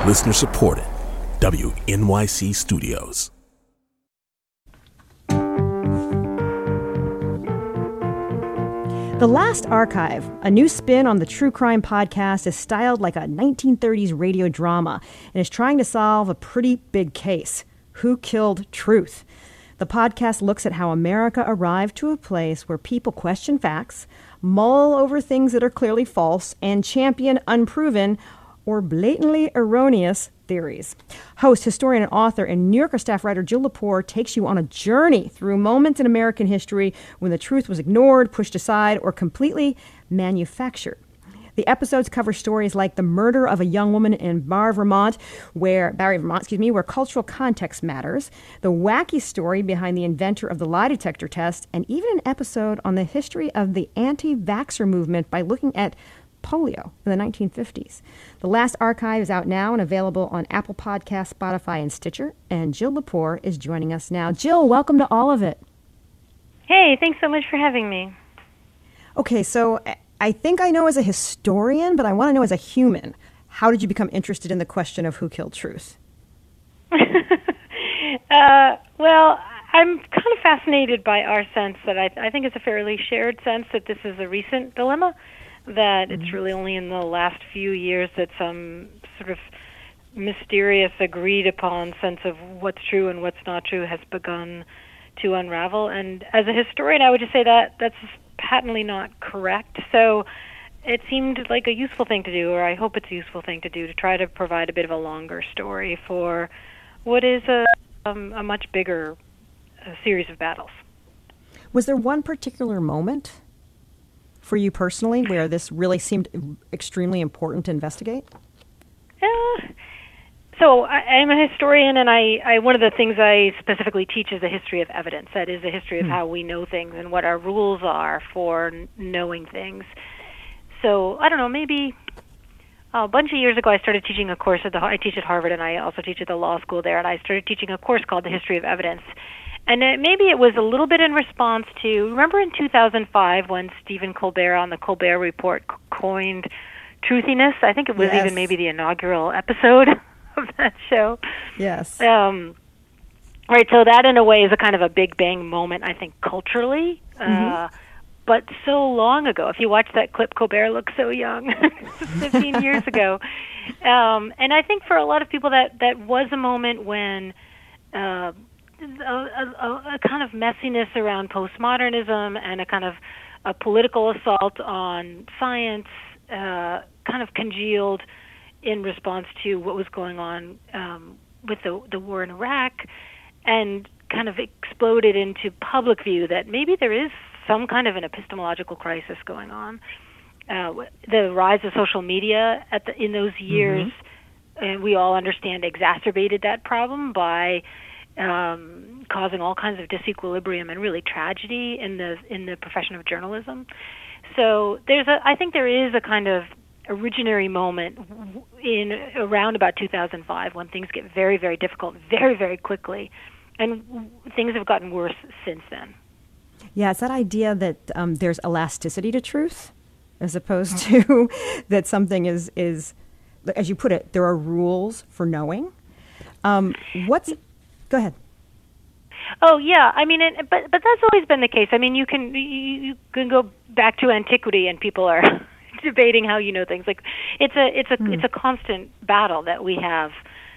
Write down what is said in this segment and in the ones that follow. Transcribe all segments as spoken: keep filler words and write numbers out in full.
Listener supported. W N Y C Studios. The Last Archive, a new spin on the true crime podcast, is styled like a nineteen thirties radio drama and is trying to solve a pretty big case. Who killed truth? The podcast looks at how America arrived to a place where people question facts, mull over things that are clearly false, and champion unproven or blatantly erroneous theories. Host, historian, and author, and New Yorker staff writer Jill Lepore takes you on a journey through moments in American history when the truth was ignored, pushed aside, or completely manufactured. The episodes cover stories like the murder of a young woman in Barre, Vermont, where Barre, Vermont, excuse me, where cultural context matters, the wacky story behind the inventor of the lie detector test, and even an episode on the history of the anti-vaxxer movement by looking at polio in the nineteen fifties. The Last Archive is out now and available on Apple Podcasts, Spotify, and Stitcher. And Jill Lepore is joining us now. Jill, welcome to all of it. Hey, thanks so much for having me. Okay, so I think I know as a historian, but I want to know as a human, how did you become interested in the question of who killed truth? uh, well, I'm kind of fascinated by our sense that I, I think it's a fairly shared sense that this is a recent dilemma, that it's really only in the last few years that some sort of mysterious, agreed-upon sense of what's true and what's not true has begun to unravel. And as a historian, I would just say that that's patently not correct. So it seemed like a useful thing to do, or I hope it's a useful thing to do, to try to provide a bit of a longer story for what is a, um, a much bigger uh, series of battles. Was there one particular moment for you personally where this really seemed extremely important to investigate? Uh, so I, I'm a historian, and I, I one of the things I specifically teach is the history of evidence. That is the history of mm. how we know things and what our rules are for n- knowing things. So I don't know, maybe uh, a bunch of years ago I started teaching a course at the I teach at Harvard, and I also teach at the law school there, and I started teaching a course called The History of Evidence. And it, maybe it was a little bit in response to, remember in two thousand five when Stephen Colbert on the Colbert Report c- coined truthiness? I think it was yes. even maybe the inaugural episode of that show. Yes. Um, right, so that in a way is a kind of a Big Bang moment, I think, culturally. Mm-hmm. Uh, but so long ago, if you watch that clip, Colbert looks so young, fifteen years ago. Um, and I think for a lot of people that, that was a moment when Uh, A, a, a kind of messiness around postmodernism and a kind of a political assault on science uh, kind of congealed in response to what was going on um, with the, the war in Iraq, and kind of exploded into public view that maybe there is some kind of an epistemological crisis going on. Uh, the rise of social media at the, in those years, mm-hmm. and we all understand, exacerbated that problem by Um, causing all kinds of disequilibrium and really tragedy in the in the profession of journalism. So there's a, I think there is a kind of originary moment in around about two thousand five when things get very, very difficult very, very quickly, and things have gotten worse since then. Yeah, it's that idea that um, there's elasticity to truth, as opposed to that something is is, as you put it, there are rules for knowing. Um, what's Go ahead. Oh yeah, I mean, it, but but that's always been the case. I mean, you can you, you can go back to antiquity, and people are debating how you know things. Like it's a it's a mm. it's a constant battle that we have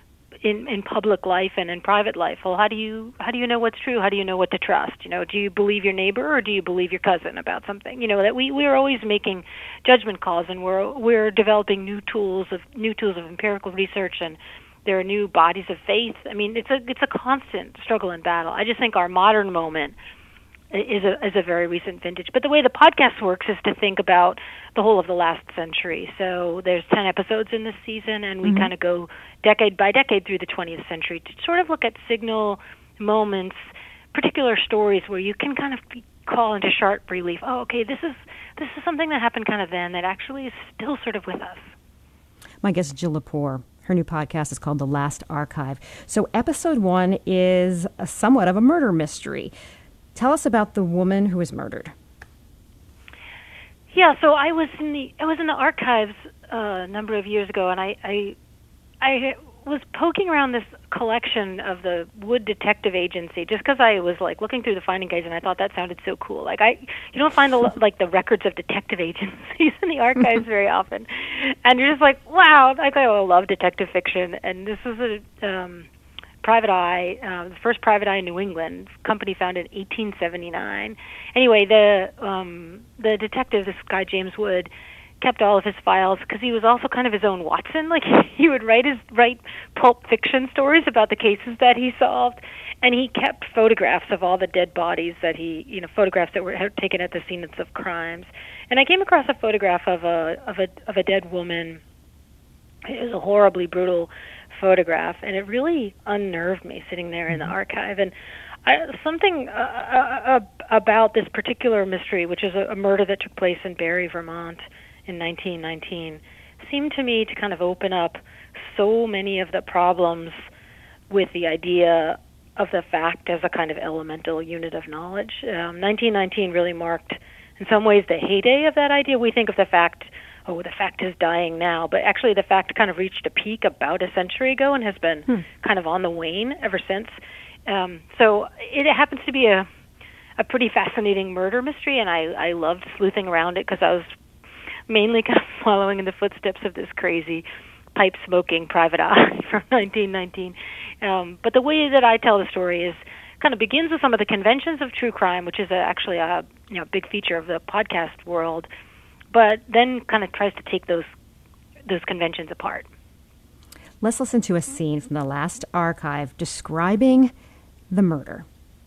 in in public life and in private life. Well, how do you how do you know what's true? How do you know what to trust? You know, do you believe your neighbor or do you believe your cousin about something? You know, that we we're always making judgment calls, and we're we're developing new tools of new tools of empirical research, and there are new bodies of faith. I mean, it's a it's a constant struggle and battle. I just think our modern moment is a is a very recent vintage. But the way the podcast works is to think about the whole of the last century. So there's ten episodes in this season, and we mm-hmm. kind of go decade by decade through the twentieth century to sort of look at signal moments, particular stories where you can kind of call into sharp relief. Oh, okay, this is this is something that happened kind of then that actually is still sort of with us. My guest is Jill Lepore. Her new podcast is called The Last Archive. So episode one is a somewhat of a murder mystery. Tell us about the woman who was murdered. Yeah, so I was in the I was in the archives uh, a number of years ago, and I, I I was poking around this collection of the Wood Detective Agency just because I was like looking through the finding guides and I thought that sounded so cool. Like I, you don't find the like the records of detective agencies in the archives very often, and you're just like, wow, like I love detective fiction, and this is a um, private eye, uh, the first private eye in New England, company founded in eighteen seventy-nine. Anyway, the um, the detective, this guy James Wood, kept all of his files because he was also kind of his own Watson. Like he would write his write pulp fiction stories about the cases that he solved, and he kept photographs of all the dead bodies that he, you know, photographs that were taken at the scenes of crimes. And I came across a photograph of a of a of a dead woman. It was a horribly brutal photograph, and it really unnerved me sitting there in the archive. And I, something uh, uh, about this particular mystery, which is a, a murder that took place in Barre, Vermont, in nineteen nineteen, seemed to me to kind of open up so many of the problems with the idea of the fact as a kind of elemental unit of knowledge. Um, nineteen nineteen really marked, in some ways, the heyday of that idea. We think of the fact, oh, the fact is dying now, but actually the fact kind of reached a peak about a century ago and has been hmm. kind of on the wane ever since. Um, so it happens to be a, a pretty fascinating murder mystery, and I, I loved sleuthing around it because I was mainly kind of following in the footsteps of this crazy pipe-smoking private eye from nineteen nineteen. Um, but the way that I tell the story is kind of begins with some of the conventions of true crime, which is a, actually a you know big feature of the podcast world, but then kind of tries to take those those conventions apart. Let's listen to a scene from the last archive describing the murder.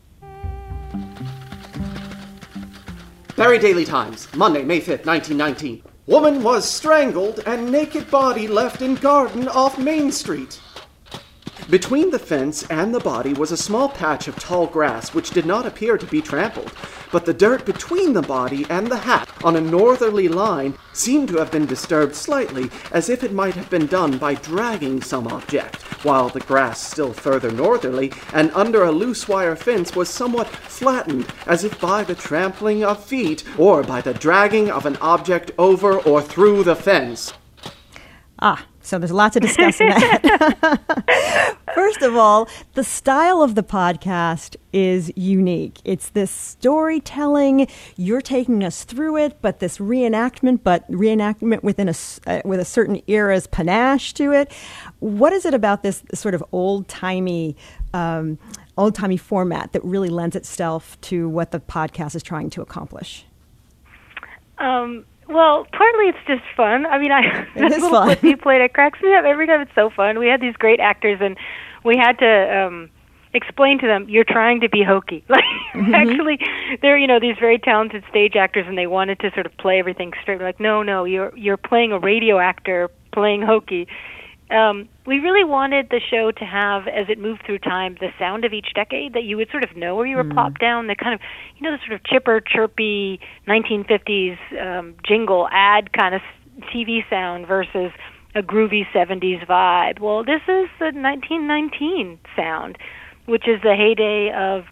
Barre Daily Times, Monday, May fifth, nineteen nineteen. Woman was strangled and naked body left in garden off Main Street. Between the fence and the body was a small patch of tall grass which did not appear to be trampled, but the dirt between the body and the hat on a northerly line seemed to have been disturbed slightly, as if it might have been done by dragging some object, while the grass still further northerly and under a loose wire fence was somewhat flattened, as if by the trampling of feet or by the dragging of an object over or through the fence. Ah, so there's a lot to discuss in that. First of all, the style of the podcast is unique. It's this storytelling. You're taking us through it, but this reenactment, but reenactment within a, uh, with a certain era's panache to it. What is it about this sort of old-timey, um, old-timey format that really lends itself to what the podcast is trying to accomplish? Um. Well, partly it's just fun. I mean, I it is little fun. clip you played, it cracks me up every time. It's so fun. We had these great actors, and we had to um, explain to them, "You're trying to be hokey." Like, mm-hmm. Actually, they're you know these very talented stage actors, and they wanted to sort of play everything straight. We're like, no, no, you're you're playing a radio actor playing hokey. Um, we really wanted the show to have, as it moved through time, the sound of each decade that you would sort of know where you were mm. plopped down. The kind of, you know, the sort of chipper, chirpy nineteen fifties um, jingle ad kind of T V sound versus a groovy seventies vibe. Well, this is the nineteen nineteen sound, which is the heyday of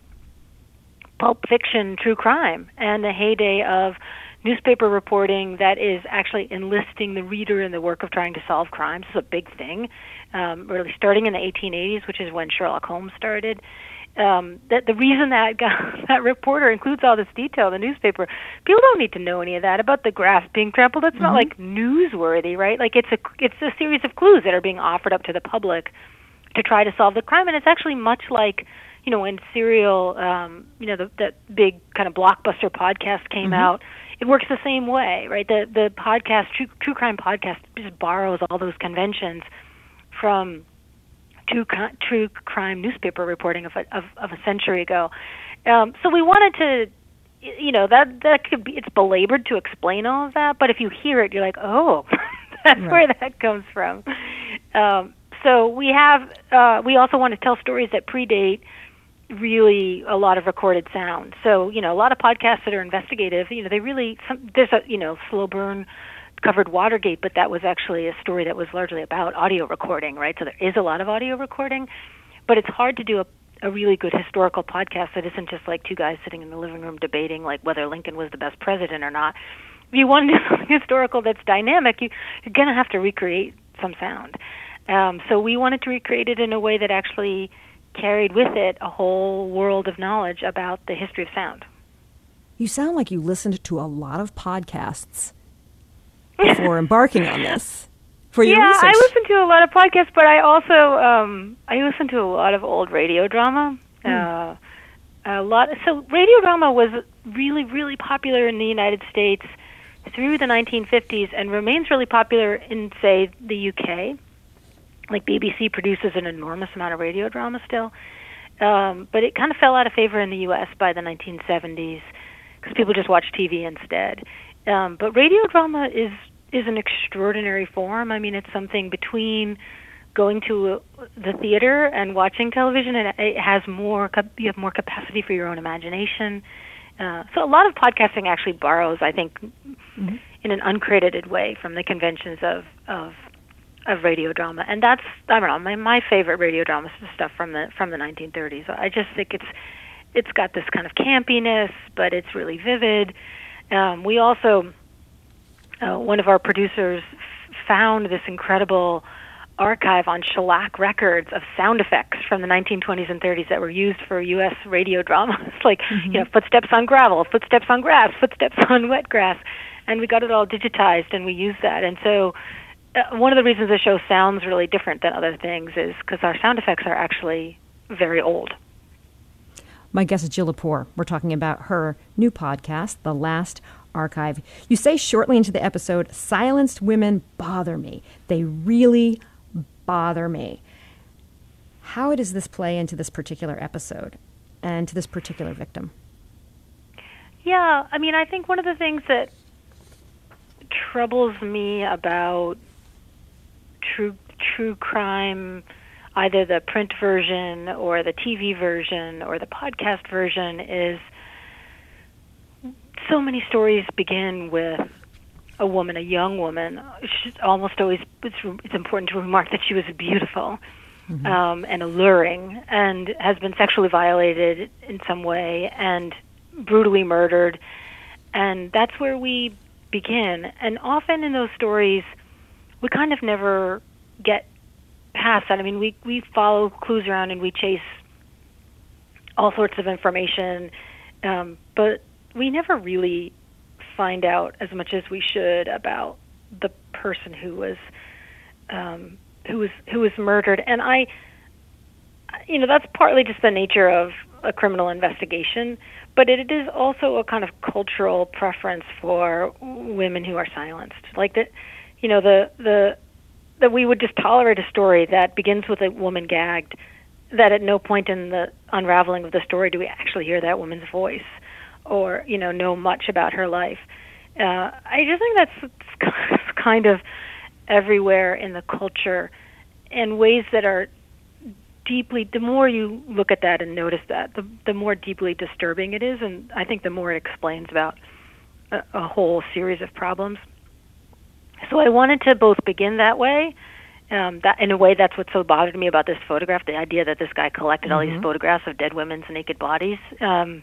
pulp fiction, true crime, and the heyday of newspaper reporting that is actually enlisting the reader in the work of trying to solve crimes. Is a big thing, um, really starting in the eighteen eighties, which is when Sherlock Holmes started. Um, that the reason that guy, that reporter includes all this detail in the newspaper, people don't need to know any of that about the grass being trampled. That's mm-hmm. not like newsworthy, right? Like it's a it's a series of clues that are being offered up to the public to try to solve the crime, and it's actually much like, you know, when Serial, um, you know, the, that big kind of blockbuster podcast came mm-hmm. out. It works the same way, right? The the podcast, true, true crime podcast, just borrows all those conventions from true true crime newspaper reporting of a, of, of a century ago. Um, so we wanted to, you know, that that could be, it's belabored to explain all of that, but if you hear it, you're like, oh, that's right. Where that comes from. Um, so we have, uh, we also want to tell stories that predate really a lot of recorded sound. So, you know, a lot of podcasts that are investigative, you know, they really, some, there's a, you know, Slow Burn covered Watergate, but that was actually a story that was largely about audio recording, right? So there is a lot of audio recording, but it's hard to do a, a really good historical podcast that isn't just like two guys sitting in the living room debating like whether Lincoln was the best president or not. If you want to do something historical that's dynamic, you, you're going to have to recreate some sound. Um, so we wanted to recreate it in a way that actually carried with it a whole world of knowledge about the history of sound. You sound like you listened to a lot of podcasts before embarking on this for your yeah, research. I listen to a lot of podcasts, but I also um, I listen to a lot of old radio drama. Mm. Uh, a lot. So radio drama was really, really popular in the United States through the nineteen fifties and remains really popular in, say, the U K. Like B B C produces an enormous amount of radio drama still. Um, but it kind of fell out of favor in the U S by the nineteen seventies because people just watch T V instead. Um, but radio drama is is an extraordinary form. I mean, it's something between going to a, the theater and watching television, and it has more, you have more capacity for your own imagination. Uh, so a lot of podcasting actually borrows, I think, mm-hmm. in an uncredited way from the conventions of, of of radio drama, and that's I don't know my my favorite radio drama stuff from the from the nineteen thirties. I just think it's it's got this kind of campiness, but it's really vivid. Um, we also uh, one of our producers f- found this incredible archive on shellac records of sound effects from the nineteen twenties and thirties that were used for U S radio drama. It's like mm-hmm. you know, footsteps on gravel, footsteps on grass, footsteps on wet grass, and we got it all digitized and we used that. And so uh, one of the reasons the show sounds really different than other things is because our sound effects are actually very old. My guest is Jill Lepore. We're talking about her new podcast, The Last Archive. You say shortly into the episode, silenced women bother me. They really bother me. How does this play into this particular episode and to this particular victim? Yeah, I mean, I think one of the things that troubles me about true true crime, either the print version or the T V version or the podcast version, is so many stories begin with a woman, a young woman. She's almost always, it's, it's important to remark that she was beautiful mm-hmm. um, and alluring and has been sexually violated in some way and brutally murdered. And that's where we begin. And often in those stories, we kind of never get past that. I mean, we, we follow clues around and we chase all sorts of information, um, but we never really find out as much as we should about the person who was um, who was who was murdered. And I, you know, that's partly just the nature of a criminal investigation, but it is also a kind of cultural preference for women who are silenced. Like that, you know, the the that we would just tolerate a story that begins with a woman gagged, that at no point in the unraveling of the story do we actually hear that woman's voice or, you know, know much about her life. Uh, I just think that's kind of everywhere in the culture in ways that are deeply, the more you look at that and notice that, the, the more deeply disturbing it is, and I think the more it explains about a, a whole series of problems. So I wanted to both begin that way, um, that in a way that's what so bothered me about this photograph, the idea that this guy collected mm-hmm. all these photographs of dead women's naked bodies, um,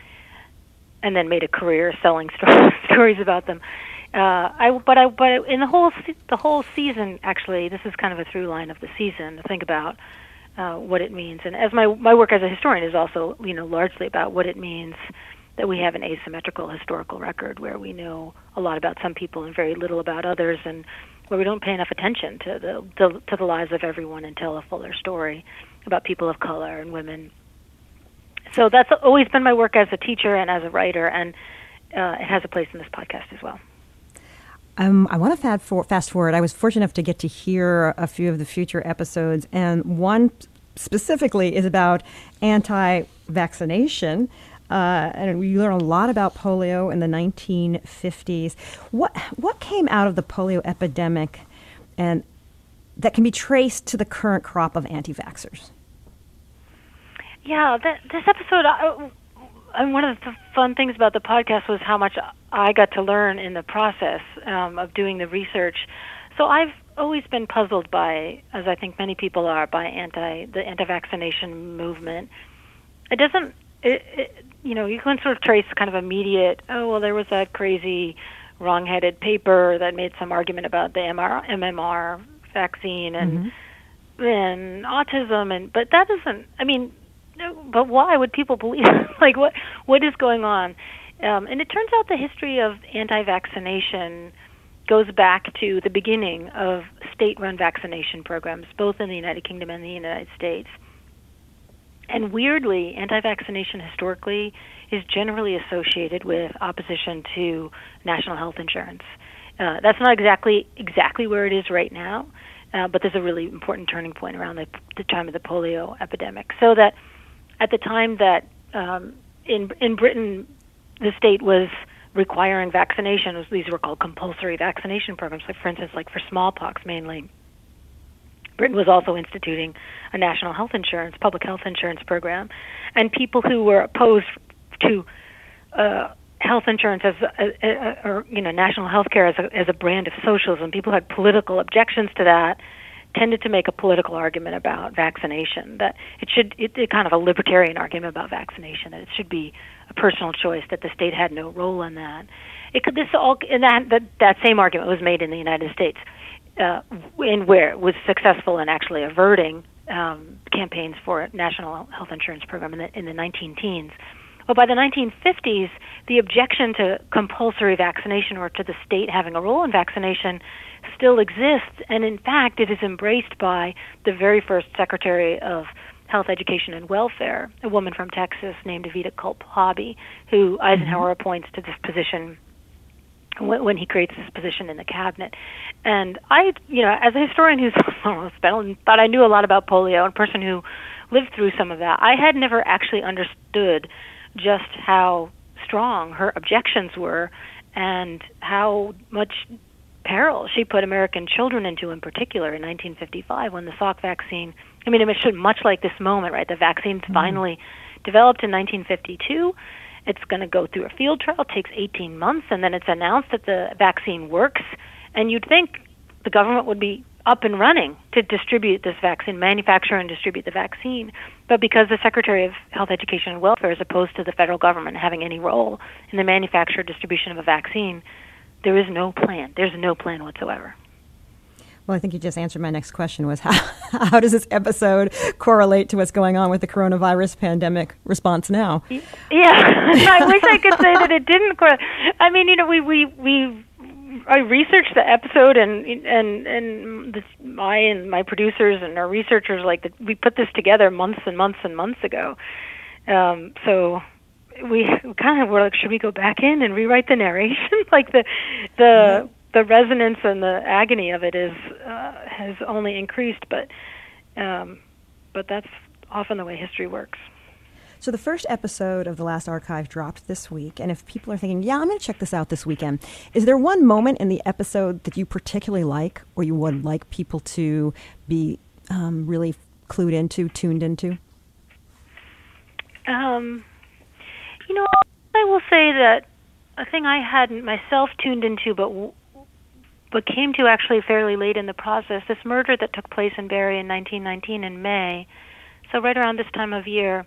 and then made a career selling sto- stories about them. Uh, I, but I, but in the whole se- the whole season, actually, this is kind of a through line of the season to think about uh, what it means. And as my my work as a historian is also, you know, largely about what it means that we have an asymmetrical historical record where we know a lot about some people and very little about others, and where we don't pay enough attention to the, the to the lives of everyone and tell a fuller story about people of color and women. So that's always been my work as a teacher and as a writer, and uh, it has a place in this podcast as well. Um, I want to fast forward. I was fortunate enough to get to hear a few of the future episodes, and one specifically is about anti-vaccination. Uh, and we learn a lot about polio in the nineteen fifties. What what came out of the polio epidemic, and that can be traced to the current crop of anti-vaxxers? Yeah, that, this episode, I, and one of the fun things about the podcast was how much I got to learn in the process um, of doing the research. So I've always been puzzled by, as I think many people are, by anti the anti-vaccination movement. It doesn't, it, it, you know, you can sort of trace kind of immediate, oh, well, there was that crazy wrong-headed paper that made some argument about the M M R vaccine, and mm-hmm. and autism, and but that isn't. I mean, but why would people believe? Like, what what is going on? Um, and it turns out the history of anti-vaccination goes back to the beginning of state-run vaccination programs, both in the United Kingdom and the United States. And weirdly, anti-vaccination historically is generally associated with opposition to national health insurance. Uh, that's not exactly exactly where it is right now, uh, but there's a really important turning point around the, the time of the polio epidemic. So that at the time that um, in in Britain, the state was requiring vaccination, these were called compulsory vaccination programs, like for instance, like for smallpox mainly. Britain was also instituting a national health insurance, public health insurance program, and people who were opposed to uh, health insurance as, a, a, a, or you know, national health care as a, as a brand of socialism, people who had political objections to that, tended to make a political argument about vaccination. That it should, it, it kind of a libertarian argument about vaccination, that it should be a personal choice, that the state had no role in that. It could this all, and that that, that same argument was made in the United States. Uh, in where it was successful in actually averting um, campaigns for a national health insurance program in the, in the nineteen teens. But by the nineteen fifties, the objection to compulsory vaccination or to the state having a role in vaccination still exists, and in fact, it is embraced by the very first Secretary of Health, Education, and Welfare, a woman from Texas named Evita Culp-Hobby, who Eisenhower appoints to this position when he creates this position in the cabinet. And I, you know, as a historian who's spent, thought I knew a lot about polio, and a person who lived through some of that, I had never actually understood just how strong her objections were and how much peril she put American children into, in particular in nineteen fifty-five when the Salk vaccine, I mean, it should much like this moment, right? The vaccine's mm-hmm. finally developed in nineteen fifty-two. It's going to go through a field trial, it takes eighteen months, and then it's announced that the vaccine works. And you'd think the government would be up and running to distribute this vaccine, manufacture and distribute the vaccine. But because the Secretary of Health, Education, and Welfare is opposed to the federal government having any role in the manufacture or distribution of a vaccine, there is no plan. There's no plan whatsoever. Well, I think you just answered my next question, was how, how does this episode correlate to what's going on with the coronavirus pandemic response now? Yeah, I wish I could say that it didn't correlate. I mean, you know, we, we, we I researched the episode, and and and this, I and my producers and our researchers, like, the, we put this together months and months and months ago. Um, so we kind of were like, should we go back in and rewrite the narration? Like the the. Yeah. The resonance and the agony of it is uh, has only increased, but um, but that's often the way history works. So the first episode of The Last Archive dropped this week, and if people are thinking, yeah, I'm going to check this out this weekend, is there one moment in the episode that you particularly like, or you would like people to be um, really clued into, tuned into? Um, you know, I will say that a thing I hadn't myself tuned into, but w- but came to actually fairly late in the process, this murder that took place in Barrie in nineteen nineteen in May, so right around this time of year.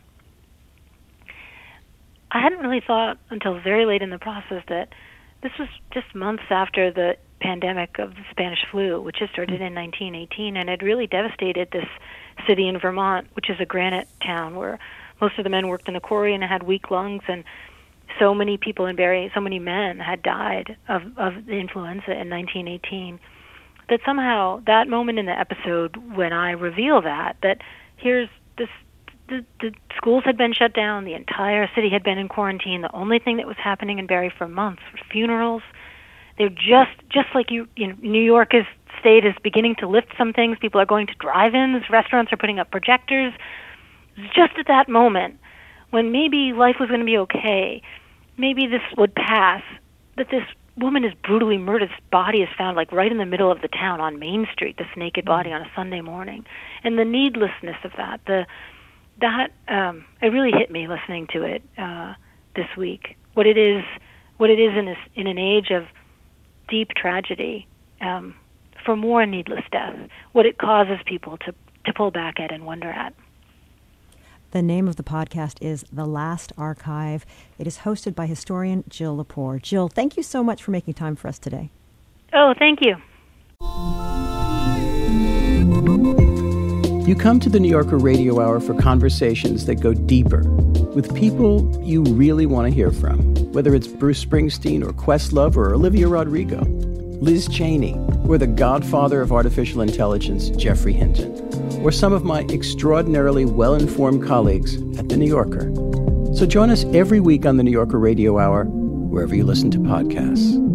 I hadn't really thought until very late in the process that this was just months after the pandemic of the Spanish flu, which had started in nineteen eighteen, and had really devastated this city in Vermont, which is a granite town where most of the men worked in the quarry and had weak lungs, and so many people in Barrie, so many men had died of, of the influenza in nineteen eighteen, that somehow that moment in the episode when I reveal that, that here's this, the, the schools had been shut down, the entire city had been in quarantine, the only thing that was happening in Barrie for months were funerals. They're just, just like you, you know, New York is, state is beginning to lift some things. People are going to drive-ins, restaurants are putting up projectors. Just at that moment, when maybe life was going to be okay, maybe this would pass, that this woman is brutally murdered. This body is found like right in the middle of the town on Main Street, this naked body on a Sunday morning. And the needlessness of that, the that um, it really hit me listening to it uh, this week. What it is, what it is in this in an age of deep tragedy, um, for more needless death, what it causes people to, to pull back at and wonder at. The name of the podcast is The Last Archive. It is hosted by historian Jill Lepore. Jill, thank you so much for making time for us today. Oh, thank you. You come to the New Yorker Radio Hour for conversations that go deeper with people you really want to hear from, whether it's Bruce Springsteen or Questlove or Olivia Rodrigo, Liz Cheney, or the godfather of artificial intelligence, Geoffrey Hinton, or some of my extraordinarily well-informed colleagues at The New Yorker. So join us every week on the New Yorker Radio Hour, wherever you listen to podcasts.